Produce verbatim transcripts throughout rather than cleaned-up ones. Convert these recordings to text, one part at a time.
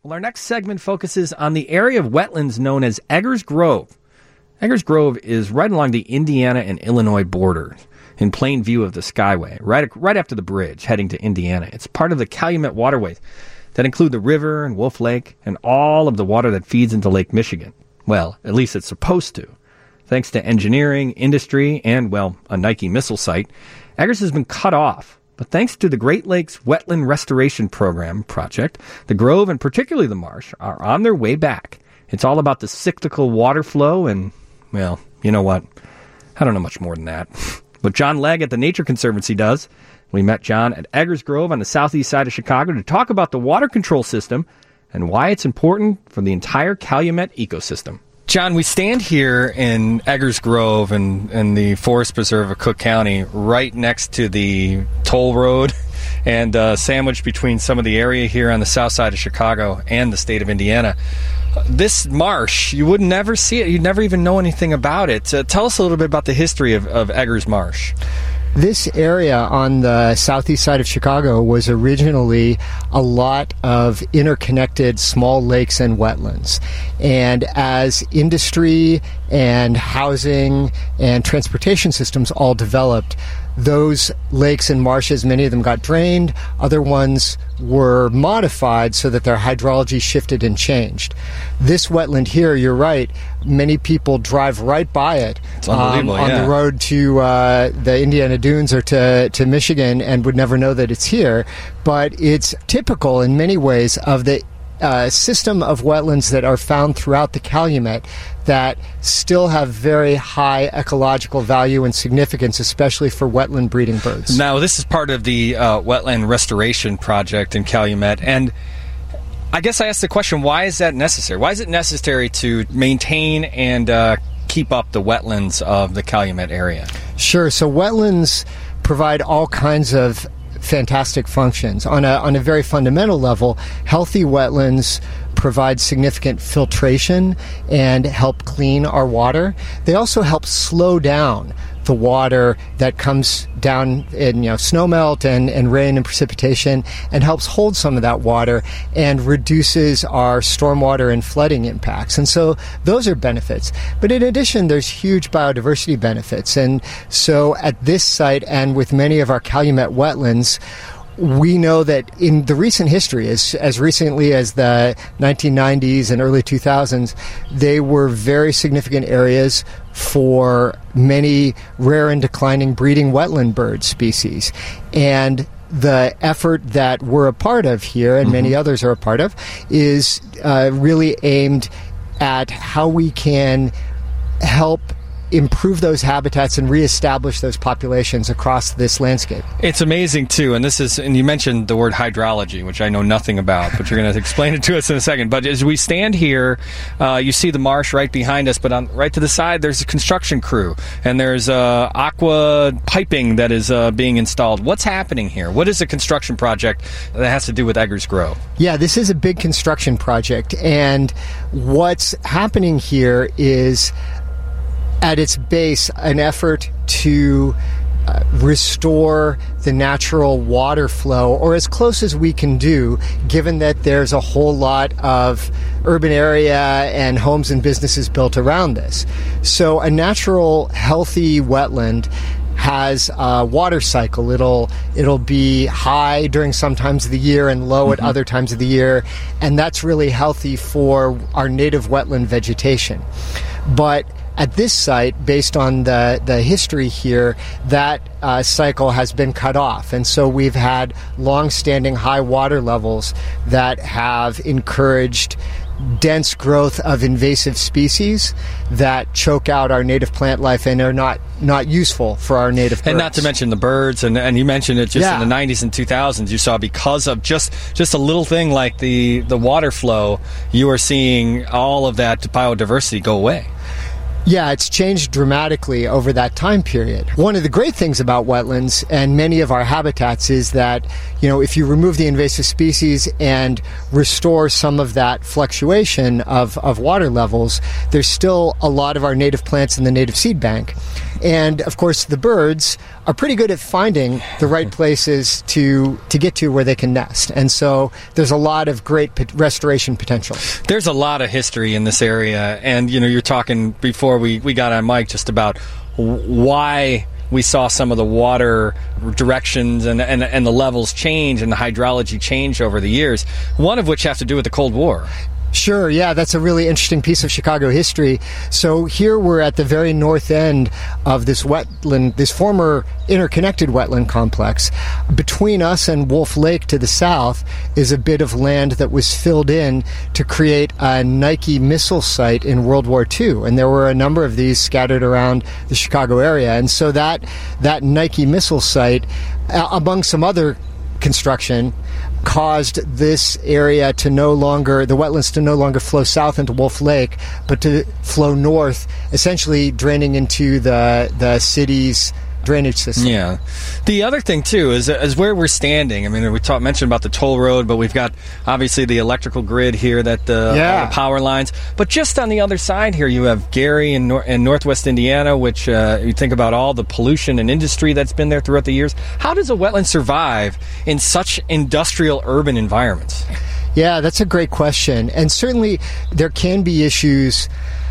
Well, our next segment focuses on the area of wetlands known as Eggers Grove. Eggers Grove is right along the Indiana and Illinois border, in plain view of the Skyway, right, right after the bridge heading to Indiana. It's part of the Calumet waterways that include the river and Wolf Lake and all of the water that feeds into Lake Michigan. Well, at least it's supposed to. Thanks to engineering, industry, and, well, a Nike missile site, Eggers has been cut off. But thanks to the Great Lakes Wetland Restoration Program project, the Grove, and particularly the marsh, are on their way back. It's all about the cyclical water flow and, well, you know what? I don't know much more than that. But John Legg at the Nature Conservancy does. We met John at Eggers Grove on the southeast side of Chicago to talk about the water control system and why it's important for the entire Calumet ecosystem. John, we stand here in Eggers Grove in, in the Forest Preserve of Cook County, right next to the toll road and uh, sandwiched between some of the area here on the south side of Chicago and the state of Indiana. This marsh, you would never see it. You'd never even know anything about it. Uh, tell us a little bit about the history of, of Eggers Marsh. This area on the southeast side of Chicago was originally a lot of interconnected small lakes and wetlands. And as industry and housing and transportation systems all developed, those lakes and marshes, many of them got drained, other ones were modified so that their hydrology shifted and changed. This wetland here, you're right, many people drive right by it um, on yeah. the road to uh, the Indiana Dunes or to, to Michigan and would never know that it's here. But it's typical in many ways of the uh, system of wetlands that are found throughout the Calumet that still have very high ecological value and significance, especially for wetland breeding birds. Now, this is part of the uh, Wetland Restoration Project in Calumet, and I guess I asked the question, why is that necessary? Why is it necessary to maintain and uh, keep up the wetlands of the Calumet area? Sure. So wetlands provide all kinds of fantastic functions. On a, on a very fundamental level, healthy wetlands provide significant filtration and help clean our water. They also help slow down the water that comes down in, you know, snowmelt and, and rain and precipitation, and helps hold some of that water and reduces our stormwater and flooding impacts. And so those are benefits. But in addition, there's huge biodiversity benefits. And so at this site and with many of our Calumet wetlands, we know that in the recent history, as as recently as the nineteen nineties and early two thousands, they were very significant areas for many rare and declining breeding wetland bird species. And the effort that we're a part of here, and mm-hmm. many others are a part of, is uh, really aimed at how we can help improve those habitats and reestablish those populations across this landscape. It's amazing, too, and this is, and you mentioned the word hydrology, which I know nothing about, but you're going to explain it to us in a second. But as we stand here, uh, you see the marsh right behind us, but on right to the side, there's a construction crew, and there's uh, aqua piping that is uh, being installed. What's happening here? What is a construction project that has to do with Eggers Grove? Yeah, this is a big construction project, and what's happening here is, at its base, an effort to uh, restore the natural water flow, or as close as we can do, given that there's a whole lot of urban area and homes and businesses built around this. So a natural, healthy wetland has a water cycle. It'll it'll be high during some times of the year and low mm-hmm. at other times of the year, and that's really healthy for our native wetland vegetation. But at this site, based on the, the history here, that uh, cycle has been cut off. And so we've had long-standing high water levels that have encouraged dense growth of invasive species that choke out our native plant life and are not, not useful for our native birds. And not to mention the birds, and, and you mentioned it just yeah. in the nineties and two thousands, you saw because of just, just a little thing like the, the water flow, you are seeing all of that biodiversity go away. Yeah, it's changed dramatically over that time period. One of the great things about wetlands and many of our habitats is that, you know, if you remove the invasive species and restore some of that fluctuation of, of water levels, there's still a lot of our native plants in the native seed bank. And, of course, the birds are pretty good at finding the right places to to get to where they can nest. And so there's a lot of great p- restoration potential. There's a lot of history in this area. And, you know, you're talking before we, we got on mic just about why we saw some of the water directions and, and and the levels change and the hydrology change over the years, one of which has to do with the Cold War. Sure, yeah, that's a really interesting piece of Chicago history. So here we're at the very north end of this wetland, this former interconnected wetland complex. Between us and Wolf Lake to the south is a bit of land that was filled in to create a Nike missile site in World War Two. And there were a number of these scattered around the Chicago area. And so that, that Nike missile site, uh, among some other construction, caused this area to no longer, the wetlands to no longer flow south into Wolf Lake, but to flow north, essentially draining into the the city's drainage system. Yeah. The other thing, too, is, is where we're standing. I mean, we talked, mentioned about the toll road, but we've got, obviously, the electrical grid here, that the, yeah. all the power lines. But just on the other side here, you have Gary in, nor- in northwest Indiana, which uh, you think about all the pollution and industry that's been there throughout the years. How does a wetland survive in such industrial urban environments? Yeah, that's a great question. And certainly there can be issues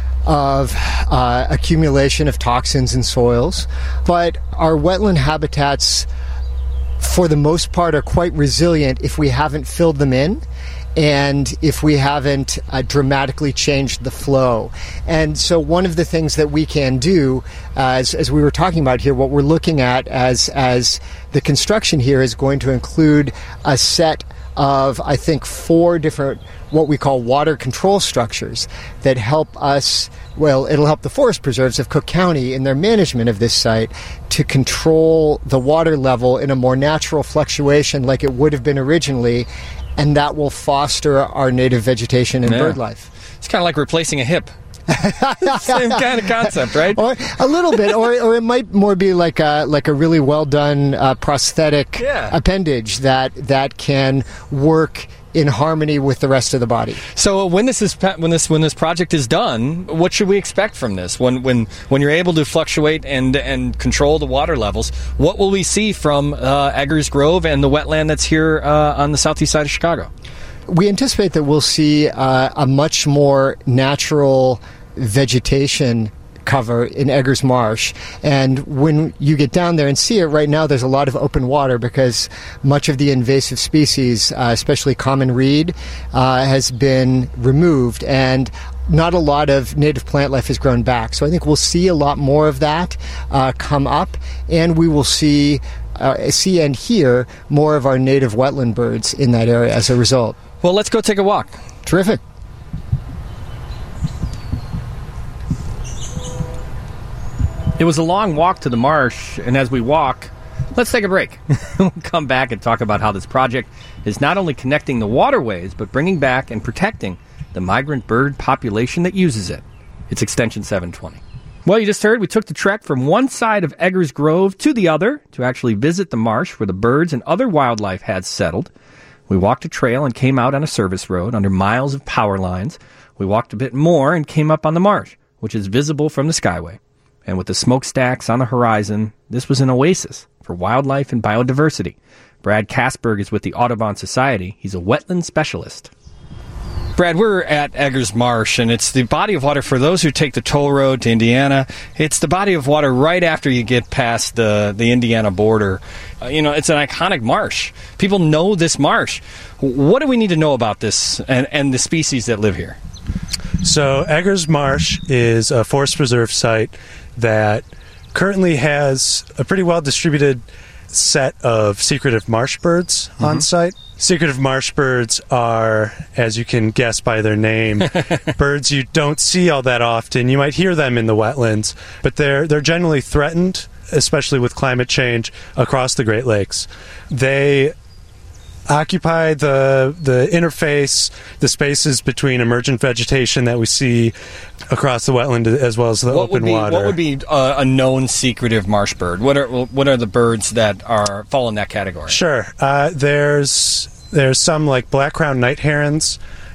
of uh, accumulation of toxins in soils, but our wetland habitats, for the most part, are quite resilient if we haven't filled them in and if we haven't uh, dramatically changed the flow. And so one of the things that we can do, uh, as, as we were talking about here, what we're looking at as as the construction here is going to include a set of, I think, four different what we call water control structures that help us, well, it'll help the forest preserves of Cook County in their management of this site to control the water level in a more natural fluctuation like it would have been originally, and that will foster our native vegetation and yeah. bird life. It's kind of like replacing a hip. Same kind of concept, right? Or a little bit, or or it might more be like a like a really well done uh, prosthetic yeah. appendage that that can work in harmony with the rest of the body. So when this is when this when this project is done, what should we expect from this? When when when you're able to fluctuate and and control the water levels, what will we see from uh, Eggers Grove and the wetland that's here uh, on the southeast side of Chicago? We anticipate that we'll see uh, a much more natural vegetation cover in Eggers Marsh. And when you get down there and see it, right now there's a lot of open water because much of the invasive species, uh, especially common reed, uh, has been removed, and not a lot of native plant life has grown back. So I think we'll see a lot more of that uh, come up, and we will see uh, see and hear more of our native wetland birds in that area as a result. Well, let's go take a walk. Terrific. It was a long walk to the marsh, and as we walk, let's take a break. We'll come back and talk about how this project is not only connecting the waterways, but bringing back and protecting the migrant bird population that uses it. It's Extension seven twenty. Well, you just heard we took the trek from one side of Eggers Grove to the other to actually visit the marsh where the birds and other wildlife had settled. We walked a trail and came out on a service road under miles of power lines. We walked a bit more and came up on the marsh, which is visible from the Skyway. And with the smokestacks on the horizon, this was an oasis for wildlife and biodiversity. Brad Kasberg is with the Audubon Society. He's a wetland specialist. Brad, we're at Eggers Marsh, and it's the body of water for those who take the toll road to Indiana. It's the body of water right after you get past the, the Indiana border. Uh, you know, it's an iconic marsh. People know this marsh. What do we need to know about this and, and the species that live here? So Eggers Marsh is a forest preserve site that currently has a pretty well distributed set of secretive marsh birds mm-hmm. on site. Secretive marsh birds are, as you can guess by their name, birds you don't see all that often. You might hear them in the wetlands, but they're they're generally threatened, especially with climate change across the Great Lakes. They occupy the the interface, the spaces between emergent vegetation that we see across the wetland as well as the what open would be, water. What would be uh, a known secretive marsh bird? What are what are the birds that are fall in that category? Sure. Uh, there's there's some like black-crowned night herons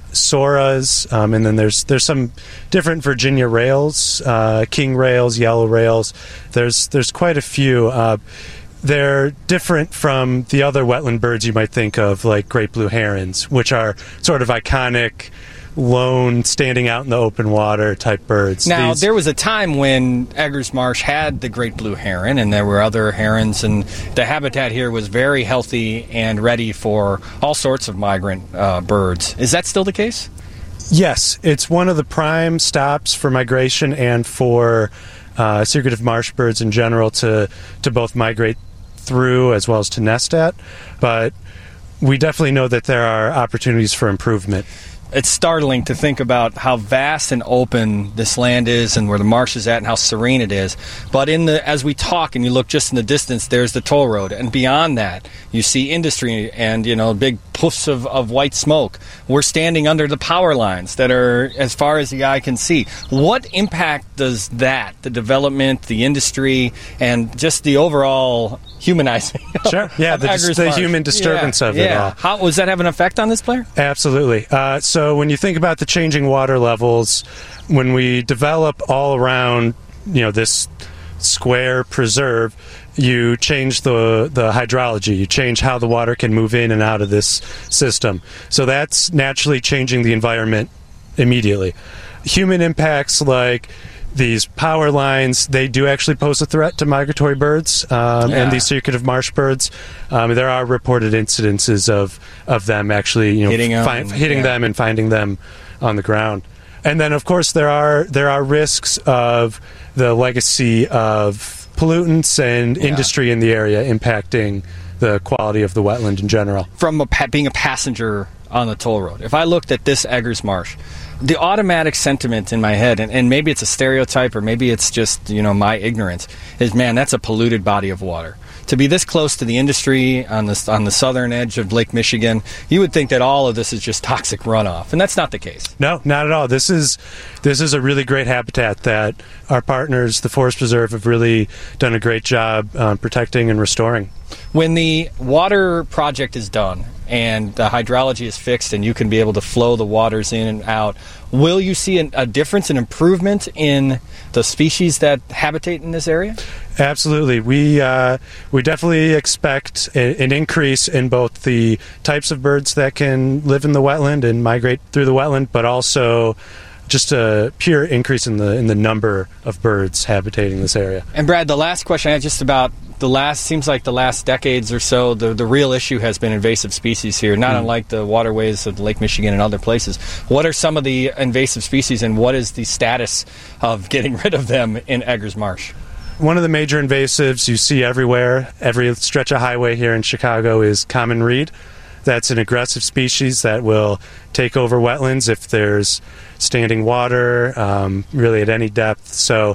soras, um, and then there's there's some different Virginia rails, uh, king rails, yellow rails. There's there's quite a few. Uh, they're different from the other wetland birds you might think of, like great blue herons, which are sort of iconic, lone, standing out in the open water type birds. Now, These, there was a time when Eggers Marsh had the great blue heron, and there were other herons, and the habitat here was very healthy and ready for all sorts of migrant uh, birds. Is that still the case? Yes, it's one of the prime stops for migration and for uh, secretive marsh birds in general to, to both migrate through as well as to nest at. But we definitely know that there are opportunities for improvement. It's startling to think about how vast and open this land is and where the marsh is at and how serene it is. But in the as we talk and you look just in the distance, there's the toll road. And beyond that, you see industry and, you know, big puffs of, of white smoke. We're standing under the power lines that are as far as the eye can see. What impact does that, the development, the industry, and just the overall humanizing of, sure. yeah, of the, Eggers the Marsh? human disturbance yeah, of yeah. it all. How, does that have an effect on this player? Absolutely. Uh, so when you think about the changing water levels, when we develop all around, you know, this square preserve, you change the the hydrology. You change how the water can move in and out of this system. So that's naturally changing the environment immediately. Human impacts like these power lines, they do actually pose a threat to migratory birds um, yeah. and these secretive marsh birds. Um, there are reported incidences of, of them actually, you know, hitting, fi- them, hitting yeah. them and finding them on the ground. And then, of course, there are there are risks of the legacy of pollutants and yeah. industry in the area impacting the quality of the wetland in general. From a, being a passenger on the toll road, if I looked at this Eggers Marsh, the automatic sentiment in my head, and, and maybe it's a stereotype or maybe it's just, you know, my ignorance, is, man, that's a polluted body of water. To be this close to the industry on the, on the southern edge of Lake Michigan, you would think that all of this is just toxic runoff, and that's not the case. No, not at all. This is this is a really great habitat that our partners, the Forest Preserve, have really done a great job um, protecting and restoring. When the water project is done and the hydrology is fixed and you can be able to flow the waters in and out, will you see an, a difference, an improvement in the species that habitate in this area? Absolutely. We uh, we definitely expect a, an increase in both the types of birds that can live in the wetland and migrate through the wetland, but also just a pure increase in the in the number of birds habitating this area. And Brad, the last question I had just about the last, seems like the last decades or so, the, the real issue has been invasive species here, not mm. unlike the waterways of Lake Michigan and other places. What are some of the invasive species and what is the status of getting rid of them in Eggers Marsh? One of the major invasives you see everywhere, every stretch of highway here in Chicago, is common reed. That's an aggressive species that will take over wetlands if there's standing water, um, really at any depth. So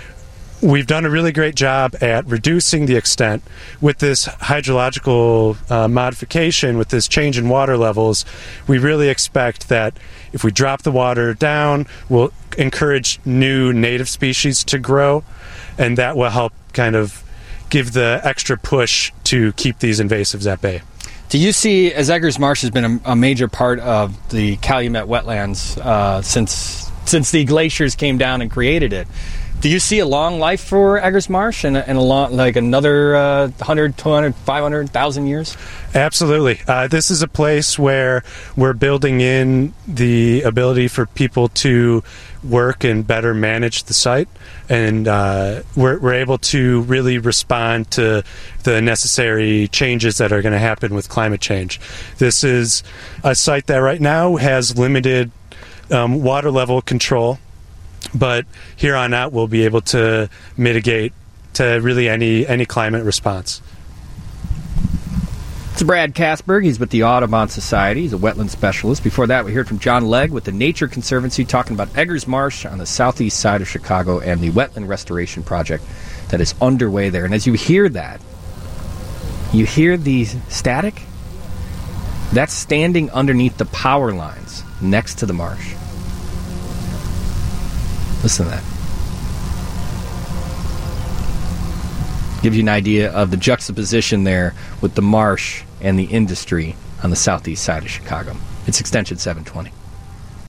we've done a really great job at reducing the extent. With this hydrological uh, modification, with this change in water levels, we really expect that if we drop the water down, we'll encourage new native species to grow, and that will help kind of give the extra push to keep these invasives at bay. Do you see, as Eggers Marsh has been a, a major part of the Calumet wetlands uh, since since the glaciers came down and created it, do you see a long life for Eggers Marsh and, and a long, like another uh, one hundred, two hundred, five hundred thousand years? Absolutely. Uh, this is a place where we're building in the ability for people to work and better manage the site, and uh, we're, we're able to really respond to the necessary changes that are going to happen with climate change. This is a site that right now has limited um, water level control, but here on out we'll be able to mitigate to really any any climate response. It's Brad Casberg. He's with the Audubon Society. He's a wetland specialist. Before that, we heard from John Legg with the Nature Conservancy talking about Eggers Marsh on the southeast side of Chicago and the wetland restoration project that is underway there. And as you hear that, you hear the static? That's standing underneath the power lines next to the marsh. Listen to that. Gives you an idea of the juxtaposition there with the marsh and the industry on the southeast side of Chicago. It's Extension seven twenty.